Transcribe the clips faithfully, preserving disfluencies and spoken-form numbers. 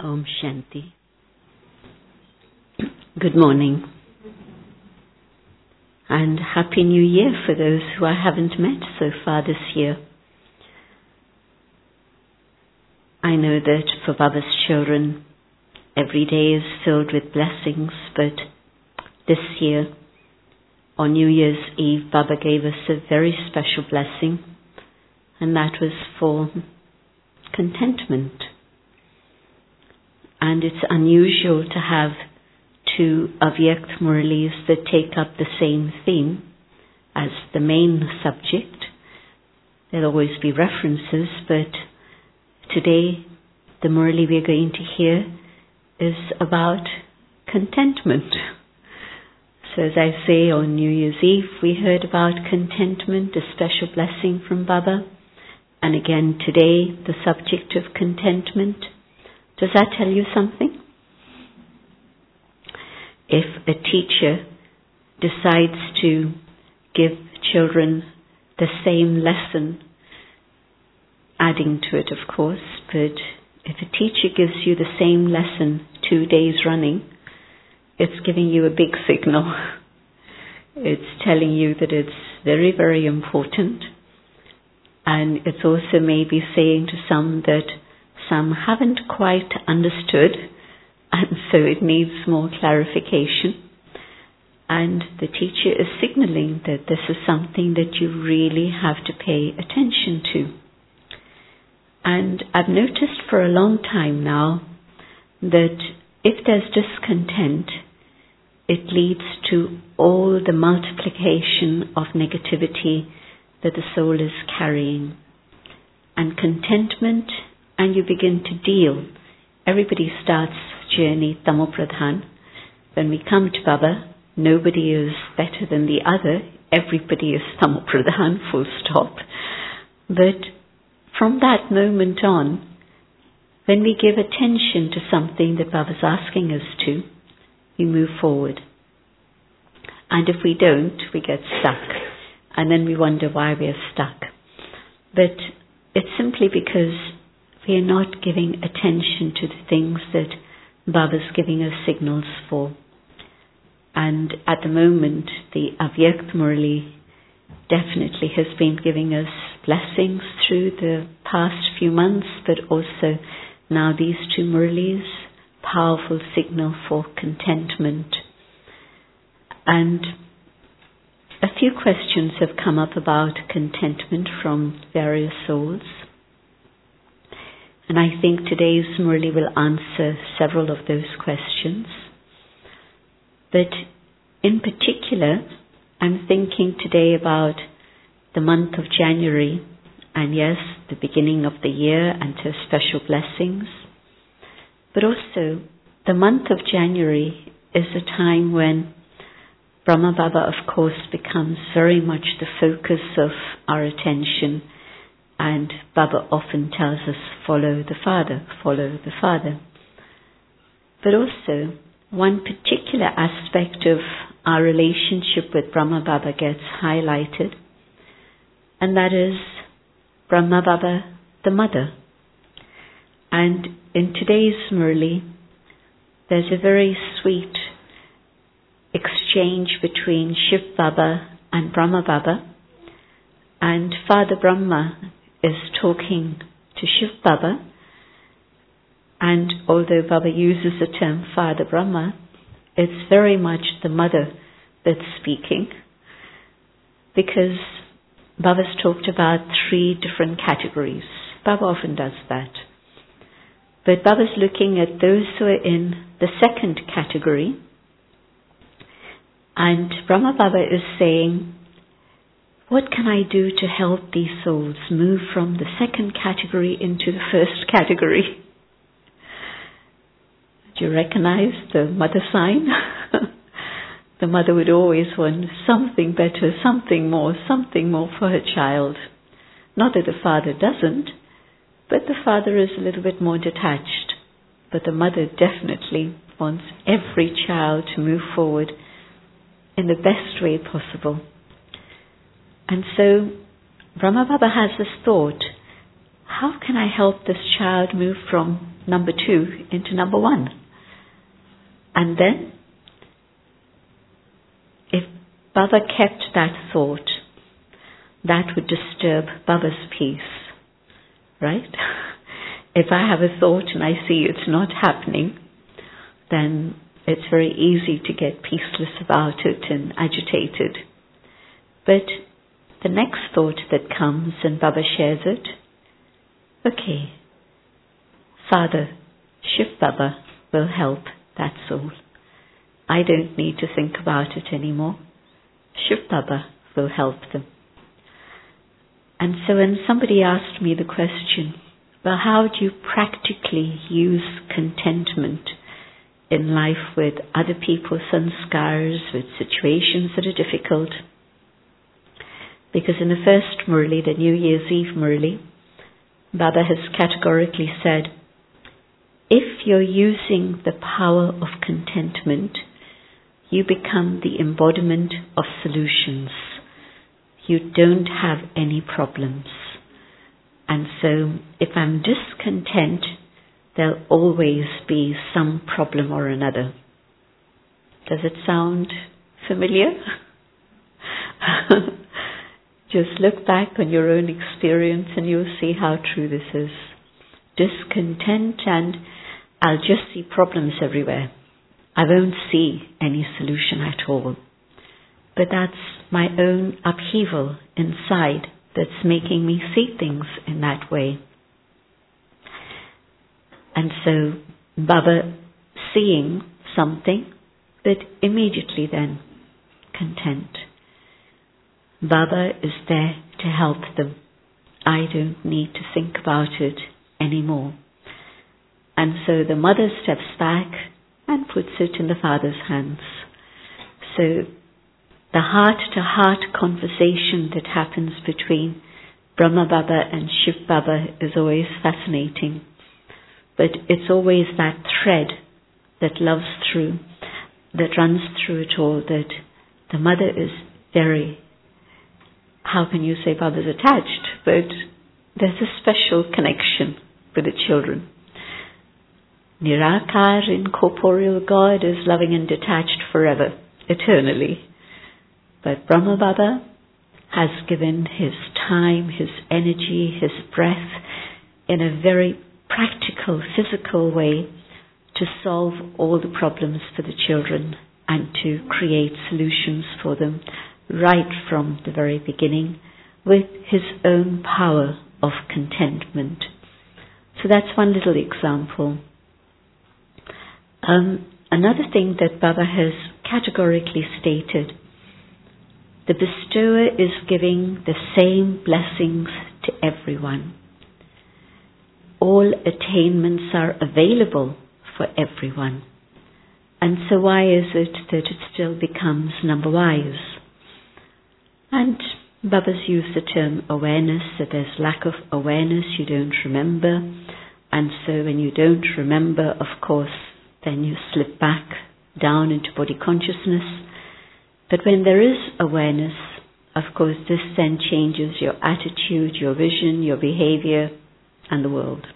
Om Shanti. Good morning. And Happy New Year for those who I haven't met so far this year. I know that for Baba's children, every day is filled with blessings, but this year, on New Year's Eve, Baba gave us a very special blessing, and that was for contentment. And it's unusual to have two Avyakt Muralis that take up the same theme as the main subject. There'll always be references, but today the Murali we're going to hear is about contentment. So as I say, on New Year's Eve we heard about contentment, a special blessing from Baba. And again today, the subject of contentment. Does that tell you something? If a teacher decides to give children the same lesson, adding to it of course, but if a teacher gives you the same lesson two days running, it's giving you a big signal. It's telling you that it's very, very important. And it's also maybe saying to some that some haven't quite understood, and so it needs more clarification. And the teacher is signaling that this is something that you really have to pay attention to. And I've noticed for a long time now that if there's discontent, it leads to all the multiplication of negativity that the soul is carrying. And contentment, and you begin to deal. Everybody starts journey Tamopradhan. When we come to Baba, nobody is better than the other. Everybody is Tamopradhan, full stop. But from that moment on, when we give attention to something that Baba's asking us to, we move forward. And if we don't, we get stuck. And then we wonder why we are stuck. But it's simply because we are not giving attention to the things that Baba's giving us signals for. And at the moment, the Avyakt Murali definitely has been giving us blessings through the past few months, but also now these two Muralis, powerful signal for contentment. And a few questions have come up about contentment from various souls. And I think today's Murali will answer several of those questions. But in particular, I'm thinking today about the month of January, and yes, the beginning of the year and her special blessings. But also, the month of January is a time when Brahma Baba, of course, becomes very much the focus of our attention. And Baba often tells us, follow the Father, follow the Father. But also, one particular aspect of our relationship with Brahma Baba gets highlighted, and that is Brahma Baba, the Mother. And in today's Murali, there's a very sweet exchange between Shiv Baba and Brahma Baba, and Father Brahma is talking to Shiv Baba, and although Baba uses the term Father Brahma, it's very much the Mother that's speaking, because Baba's talked about three different categories. Baba often does that. But Baba's looking at those who are in the second category, and Brahma Baba is saying, what can I do to help these souls move from the second category into the first category? Do you recognize the mother sign? The mother would always want something better, something more, something more for her child. Not that the father doesn't, but the father is a little bit more detached. But the mother definitely wants every child to move forward in the best way possible. And so Brahma Baba has this thought, how can I help this child move from number two into number one. And then, if Baba kept that thought, that would disturb Baba's peace, right? If I have a thought and I see it's not happening, then it's very easy to get peaceless about it and agitated. But the next thought that comes, and Baba shares it, okay, Father, Shiv Baba will help, that's all. I don't need to think about it anymore. Shiv Baba will help them. And so when somebody asked me the question, well, how do you practically use contentment in life with other people's sanskars, with situations that are difficult? Because in the first Murli, the New Year's Eve Murli, Baba has categorically said, if you're using the power of contentment, you become the embodiment of solutions. You don't have any problems. And so, if I'm discontent, there'll always be some problem or another. Does it sound familiar? Just look back on your own experience and you'll see how true this is. Discontent, and I'll just see problems everywhere. I won't see any solution at all. But that's my own upheaval inside that's making me see things in that way. And so Baba seeing something, but immediately then content. Baba is there to help them. I don't need to think about it anymore. And so the mother steps back and puts it in the father's hands. So the heart-to-heart conversation that happens between Brahma Baba and Shiv Baba is always fascinating. But it's always that thread that loves through, that runs through it all, that the mother is very, how can you say Baba's attached? But there's a special connection with the children. Nirakar, incorporeal God, is loving and detached forever, eternally. But Brahma Baba has given his time, his energy, his breath in a very practical, physical way to solve all the problems for the children and to create solutions for them right from the very beginning with his own power of contentment. So that's one little example. Um, another thing that Baba has categorically stated, the bestower is giving the same blessings to everyone. All attainments are available for everyone. And so why is it that it still becomes number wise? And Baba's used the term awareness, that there's lack of awareness, you don't remember. And so when you don't remember, of course, then you slip back down into body consciousness. But when there is awareness, of course, this then changes your attitude, your vision, your behavior, and the world.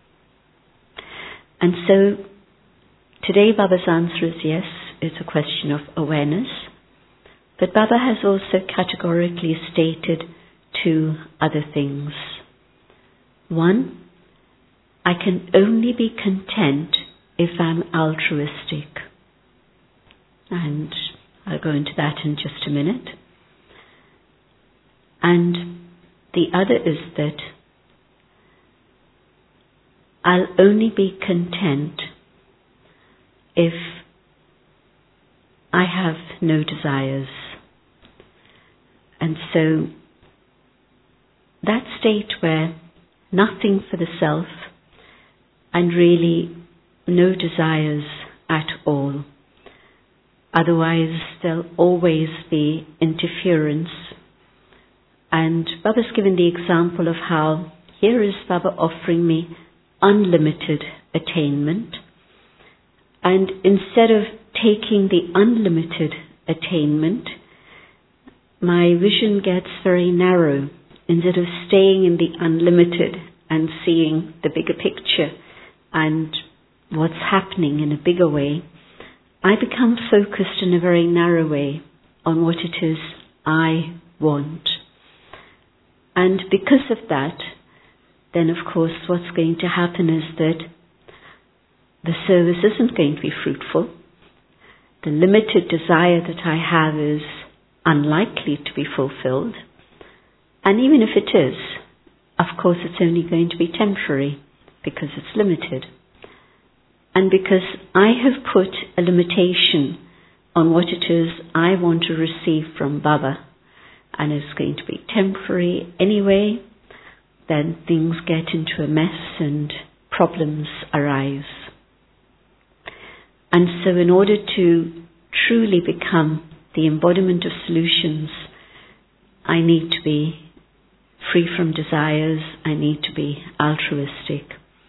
And so, today Baba's answer is yes, it's a question of awareness. But Baba has also categorically stated two other things. One, I can only be content if I'm altruistic. And I'll go into that in just a minute. And the other is that I'll only be content if I have no desires. And so that state where nothing for the self and really no desires at all. Otherwise there'll always be interference. And Baba's given the example of how here is Baba offering me unlimited attainment, and instead of taking the unlimited attainment, my vision gets very narrow. Instead of staying in the unlimited and seeing the bigger picture, and what's happening in a bigger way, I become focused in a very narrow way on what it is I want. And because of that, then of course what's going to happen is that the service isn't going to be fruitful. The limited desire that I have is unlikely to be fulfilled. And even if it is, of course it's only going to be temporary because it's limited. And because I have put a limitation on what it is I want to receive from Baba, and it's going to be temporary anyway, then things get into a mess and problems arise. And so in order to truly become the embodiment of solutions, I need to be free from desires, I need to be altruistic.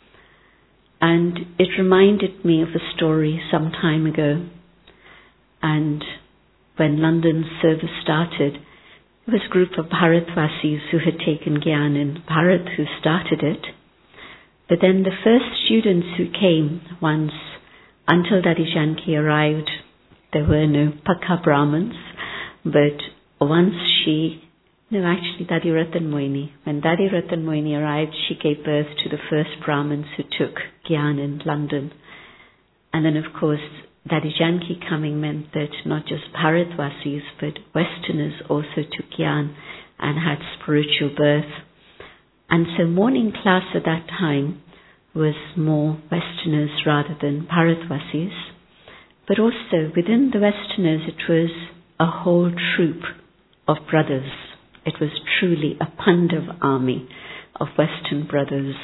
And it reminded me of a story some time ago. And when London service started, it was a group of Bharatvasis who had taken Gyan in Bharat who started it. But then the first students who came, once until Dadi Janki arrived, there were no Pakka Brahmins, but once she, no actually Dadi Ratan Moini, when Dadi Ratan Moini arrived, she gave birth to the first Brahmins who took Gyan in London. And then of course Dadi Janki coming meant that not just Bharatvasis but Westerners also took Gyan and had spiritual birth. And so morning class at that time was more Westerners rather than Bharatvasis. But also within the Westerners it was a whole troop of brothers. It was truly a Pandav army of Western brothers.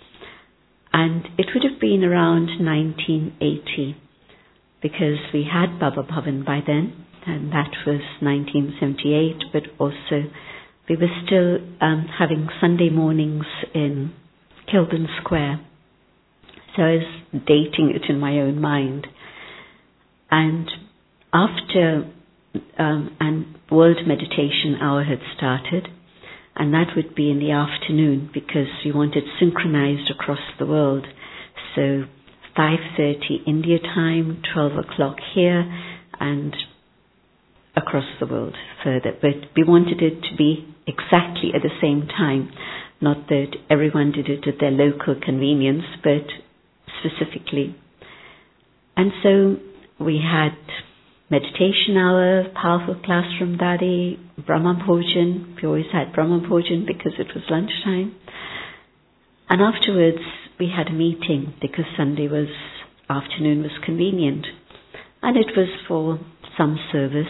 And it would have been around nineteen eighty, because we had Baba Bhavan by then, and that was nineteen seventy-eight, but also we were still um, having Sunday mornings in Kilburn Square. So I was dating it in my own mind. And after um, and World Meditation Hour had started, and that would be in the afternoon because we wanted synchronized across the world. So five thirty India time, twelve o'clock here, and across the world further. But we wanted it to be exactly at the same time. Not that everyone did it at their local convenience, but specifically. And so we had meditation hour, powerful class from Dadi, Brahma Bhojan. We always had Brahma Bhojan because it was lunchtime. And afterwards we had a meeting because Sunday was, afternoon was convenient. And it was for some service.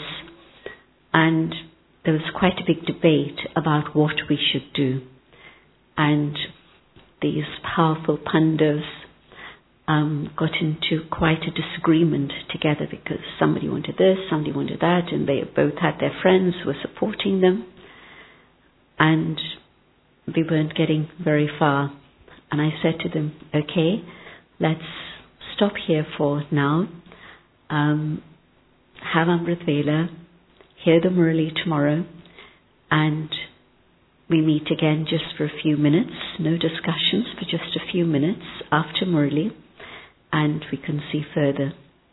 And there was quite a big debate about what we should do. And these powerful Pandavas um, got into quite a disagreement together because somebody wanted this, somebody wanted that, and they both had their friends who were supporting them. And we weren't getting very far. And I said to them, okay, let's stop here for now, um, have Amrit Vela, hear the Murli tomorrow, and we meet again just for a few minutes, no discussions, but just a few minutes after Murli, and we can see further.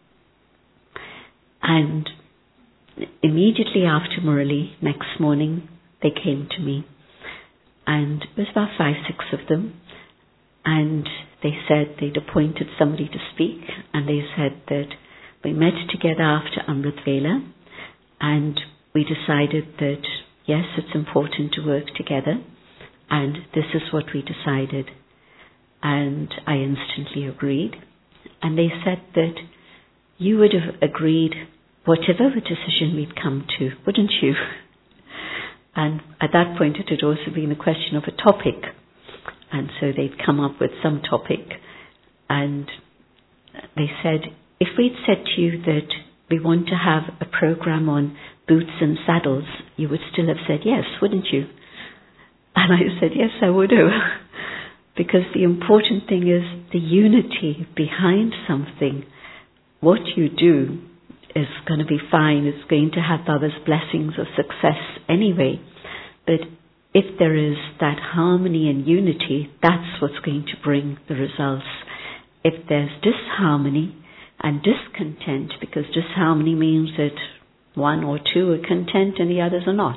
And immediately after Murli, next morning, they came to me, and it was about five, six of them, and they said they'd appointed somebody to speak, and they said that we met together after Amrit Vela, and we decided that yes, it's important to work together, and this is what we decided. And I instantly agreed. And they said that you would have agreed whatever decision we'd come to, wouldn't you? And at that point it had also been a question of a topic. And so they'd come up with some topic. And they said, if we'd said to you that we want to have a program on boots and saddles, you would still have said yes, wouldn't you? And I said, yes, I would have. Because the important thing is the unity behind something. What you do is going to be fine. It's going to have Baba's blessings of success anyway. But if there is that harmony and unity, that's what's going to bring the results. if there's disharmony and discontent, because disharmony means that one or two are content and the others are not.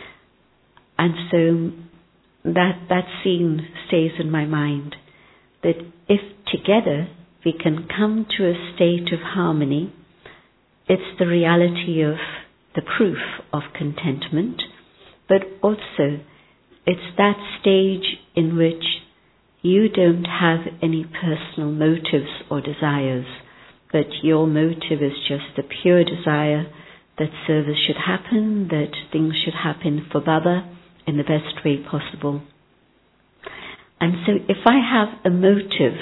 And so that, that scene stays in my mind, that if together we can come to a state of harmony, it's the reality of the proof of contentment, but also it's that stage in which you don't have any personal motives or desires, but your motive is just the pure desire that service should happen, that things should happen for Baba in the best way possible. And so if I have a motive,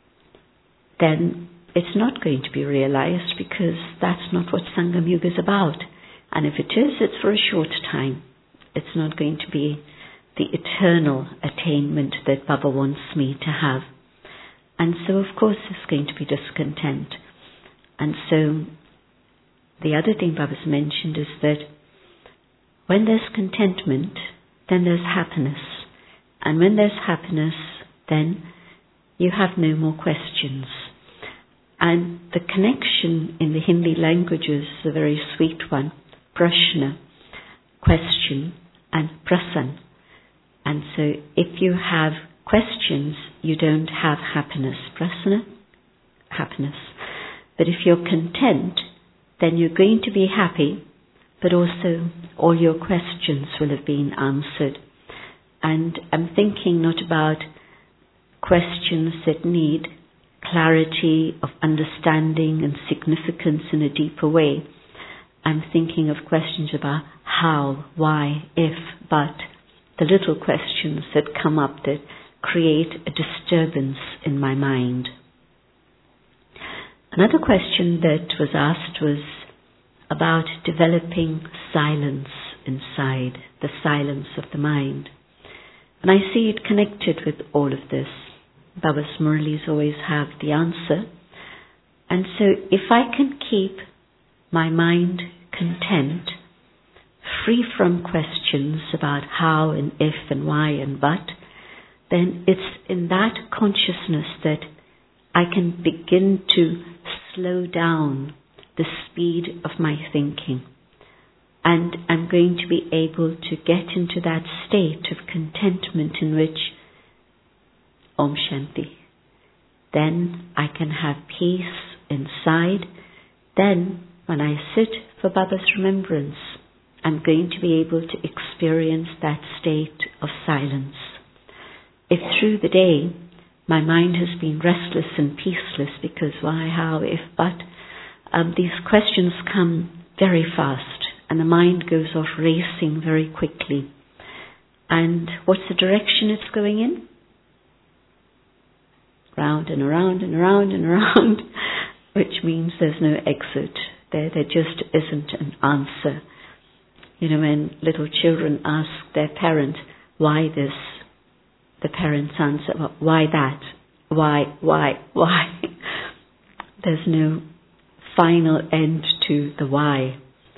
then it's not going to be realized, because that's not what Sangam Yuga is about. And if it is, it's for a short time. It's not going to be the eternal attainment that Baba wants me to have. And so of course there's going to be discontent. And so the other thing Baba's mentioned is that when there's contentment, then there's happiness. And when there's happiness, then you have no more questions. And the connection in the Hindi languages is a very sweet one. Prashna, question, and prasan. And so if you have questions, you don't have happiness. Prasana, happiness. But if you're content, then you're going to be happy, but also all your questions will have been answered. And I'm thinking not about questions that need clarity of understanding and significance in a deeper way. I'm thinking of questions about how, why, if, but, the little questions that come up that create a disturbance in my mind. Another question that was asked was about developing silence inside, the silence of the mind. And I see it connected with all of this. Baba's Murlis always have the answer. And so if I can keep my mind content, free from questions about how and if and why and but, then it's in that consciousness that I can begin to slow down the speed of my thinking. And I'm going to be able to get into that state of contentment in which Om Shanti. Then I can have peace inside. Then when I sit for Baba's remembrance, I'm going to be able to experience that state of silence. If through the day my mind has been restless and peaceless because why, how, if, but, um, these questions come very fast and the mind goes off racing very quickly. And what's the direction it's going in? Round and around and around and around, which means there's no exit. There, there just isn't an answer. You know, when little children ask their parent, why this? The parents answer, well, why that? Why, why, why? There's no final end to the why.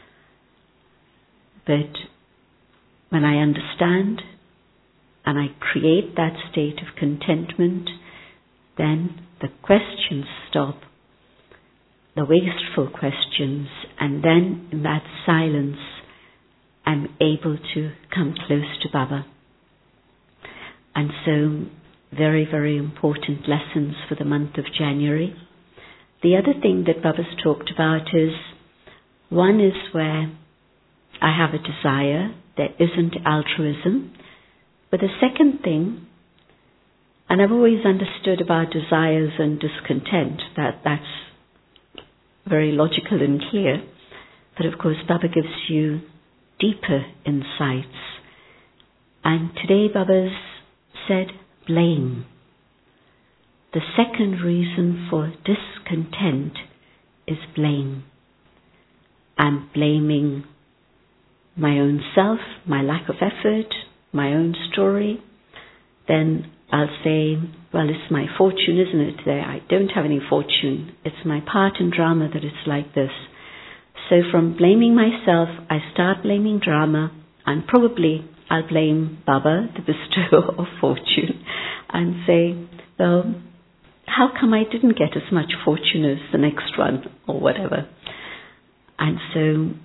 But when I understand and I create that state of contentment, then the questions stop, the wasteful questions, and then in that silence I'm able to come close to Baba. And so, very, very important lessons for the month of January. The other thing that Baba's talked about is, one is where I have a desire, there isn't altruism. But the second thing, and I've always understood about desires and discontent, that that's very logical and clear. But of course, Baba gives you deeper insights. And today Baba's said blame. The second reason for discontent is blame. I'm blaming my own self, my lack of effort, my own story. Then I'll say, well, it's my fortune, isn't it? There, I don't have any fortune. It's my part in drama that it's like this. So from blaming myself, I start blaming drama, and probably I'll blame Baba, the bestower of fortune, and say, well, how come I didn't get as much fortune as the next one or whatever? And so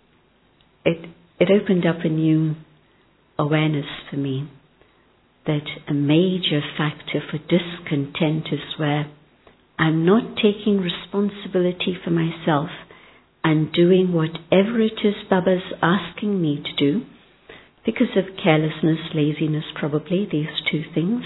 it it opened up a new awareness for me that a major factor for discontent is where I'm not taking responsibility for myself and doing whatever it is Baba's asking me to do because of carelessness, laziness, probably, these two things.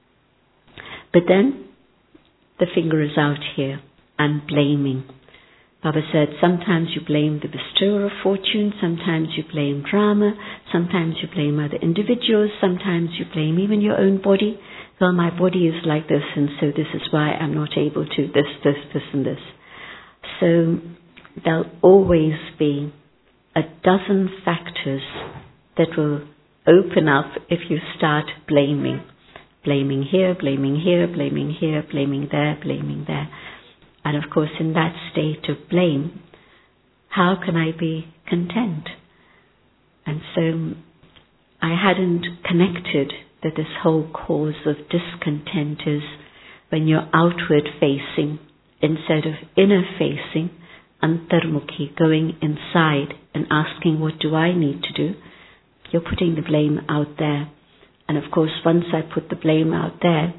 But then the finger is out here and blaming. Baba said, sometimes you blame the bestower of fortune, sometimes you blame drama, sometimes you blame other individuals, sometimes you blame even your own body. Well, my body is like this, and so this is why I'm not able to this, this, this, and this. So there'll always be a dozen factors that will open up if you start blaming. Blaming here, blaming here, blaming here, blaming there, blaming there. And of course, in that state of blame, how can I be content? And so I hadn't connected that this whole cause of discontent is when you're outward facing instead of inner facing, antarmukhi, going inside and asking, what do I need to do? You're putting the blame out there. And of course, once I put the blame out there,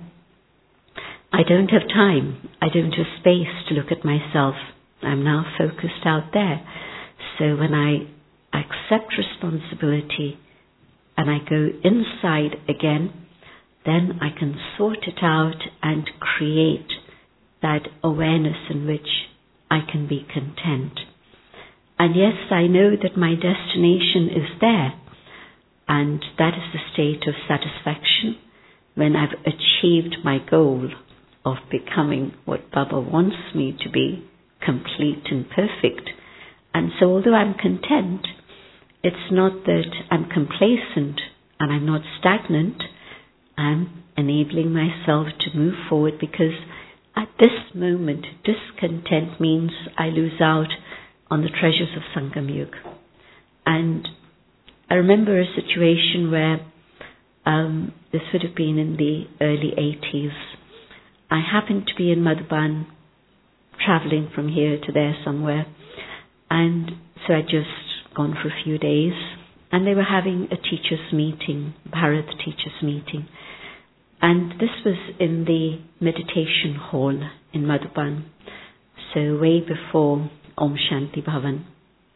I don't have time. I don't have space to look at myself. I'm now focused out there. So when I accept responsibility and I go inside again, then I can sort it out and create that awareness in which I can be content. And yes, I know that my destination is there. And that is the state of satisfaction when I've achieved my goal of becoming what Baba wants me to be, complete and perfect. And so although I'm content, it's not that I'm complacent and I'm not stagnant. I'm enabling myself to move forward because at this moment, discontent means I lose out on the treasures of Sangam Yuga. And I remember a situation where um, this would have been in the early eighties. I happened to be in Madhuban, travelling from here to there somewhere, and so I'd just gone for a few days, and they were having a teachers' meeting, Bharat teachers' meeting, and this was in the meditation hall in Madhuban, so way before Om Shanti Bhavan.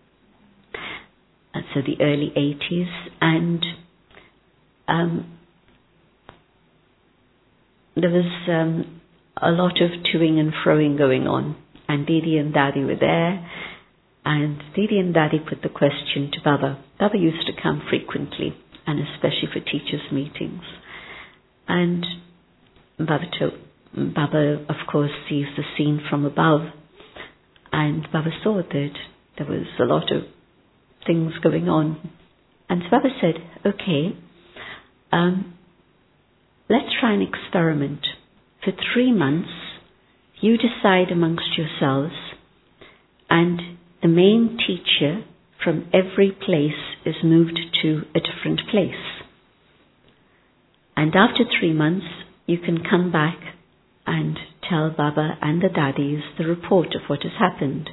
So the early eighties, and um, there was um, a lot of toing and froing going on, and Didi and Dadi were there, and Didi and Dadi put the question to Baba. Baba used to come frequently, and especially for teachers' meetings, and Baba, told, Baba of course sees the scene from above, and Baba saw that there was a lot of things going on. And so Baba said, okay, um, let's try an experiment. For three months, you decide amongst yourselves, and the main teacher from every place is moved to a different place. And after three months, you can come back and tell Baba and the Dadis the report of what has happened.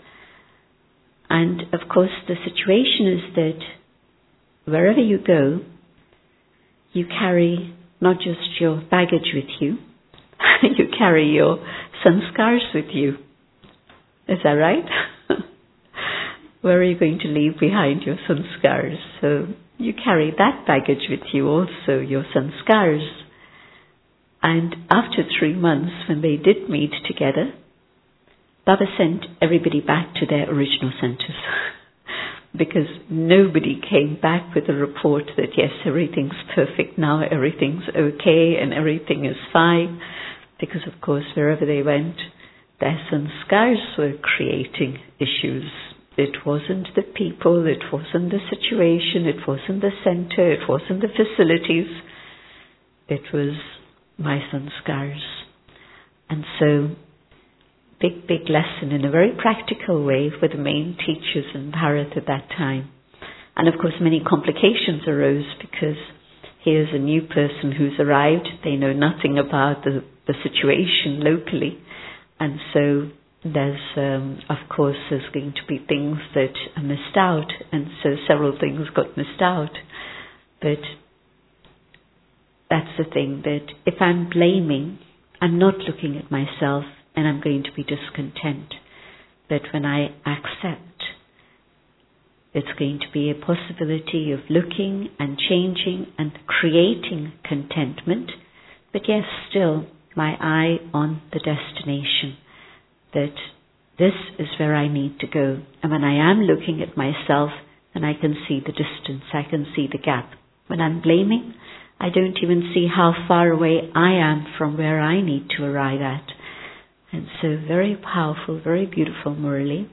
And of course the situation is that wherever you go, you carry not just your baggage with you, you carry your sanskars with you. Is that right? Where are you going to leave behind your sanskars? So you carry that baggage with you also, your sanskars. And after three months, when they did meet together, Baba sent everybody back to their original centers because nobody came back with a report that yes, everything's perfect now, everything's okay and everything is fine, because of course wherever they went, their sanskars were creating issues. It wasn't the people, it wasn't the situation, it wasn't the center, it wasn't the facilities, it was my sanskars. And so big, big lesson in a very practical way for the main teachers in Bharat at that time. And of course many complications arose because here's a new person who's arrived, they know nothing about the the situation locally. And so there's, um, of course, there's going to be things that are missed out, and so several things got missed out. But that's the thing, that if I'm blaming, I'm not looking at myself and I'm going to be discontent. But when I accept, it's going to be a possibility of looking and changing and creating contentment, but yes, still my eye on the destination, that this is where I need to go. And when I am looking at myself, then I can see the distance, I can see the gap. When I'm blaming, I don't even see how far away I am from where I need to arrive at. And so very powerful, very beautiful Murali.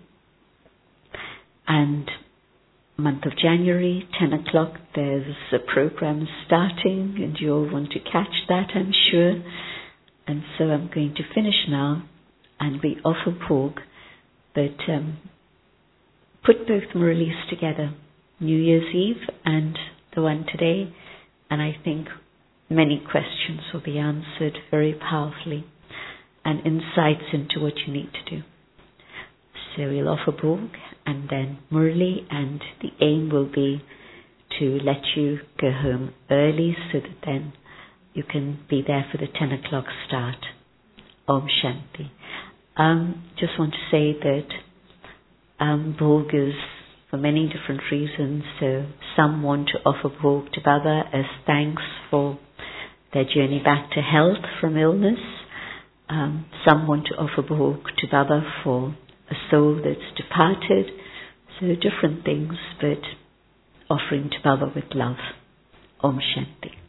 And month of January, ten o'clock, there's a program starting, and you all want to catch that, I'm sure. And so I'm going to finish now, and we offer Bhog, but um, put both Muralis together, New Year's Eve and the one today, and I think many questions will be answered very powerfully, and insights into what you need to do. So we'll offer Bhog and then Murali, and the aim will be to let you go home early so that then you can be there for the ten o'clock start. Om Shanti. Um, just want to say that um, Bhog is for many different reasons. So some want to offer Bhog to Baba as thanks for their journey back to health from illness. Um, some want to offer Bhog to Baba for a soul that's departed. So different things, but offering to Baba with love. Om Shanti.